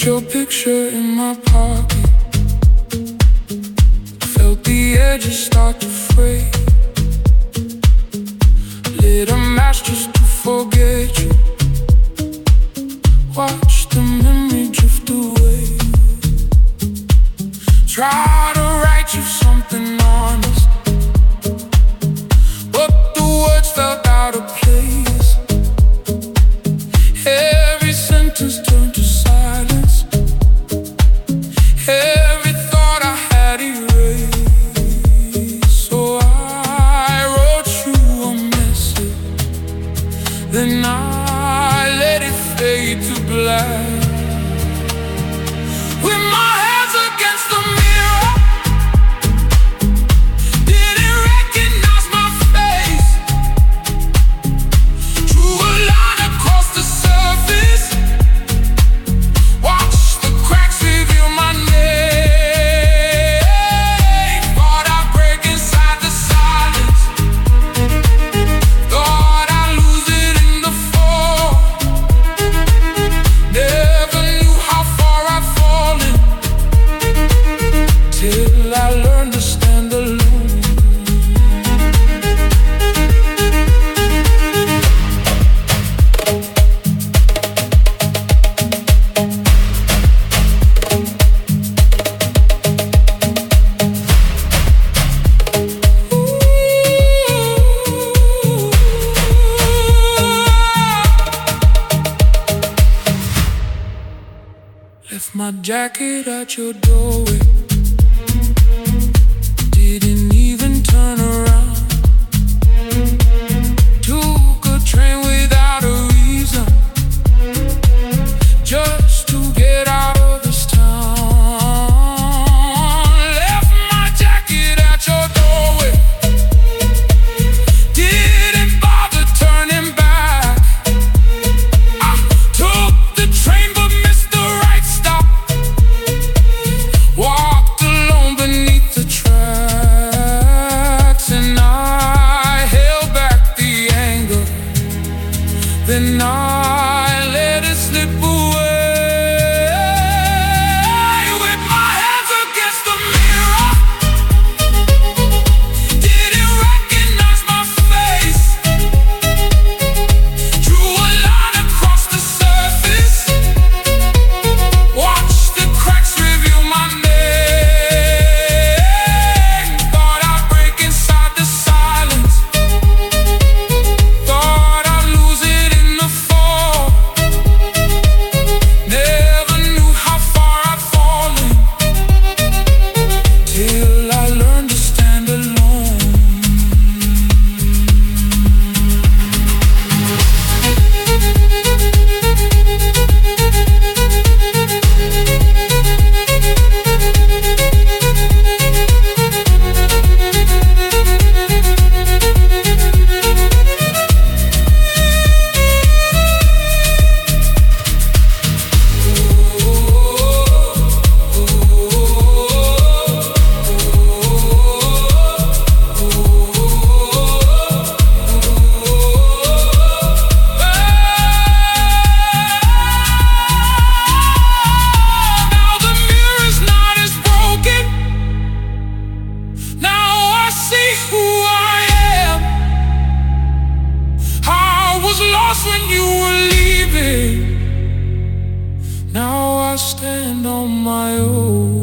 Put your picture in my pocket. Felt the edges start to fray. Lit a match just to forget you. Watch the memory drift away. Try to write you something honest, but the words felt out of place. Every sentence turned to silence. Every thought I had erased. So I wrote you a message, then I let it fade to black. With my hands against the mirror, didn't recognize my face. Drew a line across the surface. Watched the cracks reveal my name. Thought I'd break inside the silence. Thought I'd lose it in the fall. Never knew how far I'd fallen, till I learned to stand alone. Left my jacket at your doorway. Didn't even turn around. Took a train without a reason, just to get out of this town. Left my jacket at your doorway. Didn't bother turning back. I took the train but missed the right stop. Walked alone beneath the tracks, and I held back the anger. Then I let it slip away. With my hands against the mirror, didn't recognize my face. Drew a line across the surface. Watched the cracks reveal my name. Thought I'd break inside the silence. Thought I'd lose it in the fall. Never knew how far I'd fallen, till I learned to stand alone. Now the mirror's not as broken. Now I see who I am. I was lost when you were leaving. Now I stand on my own.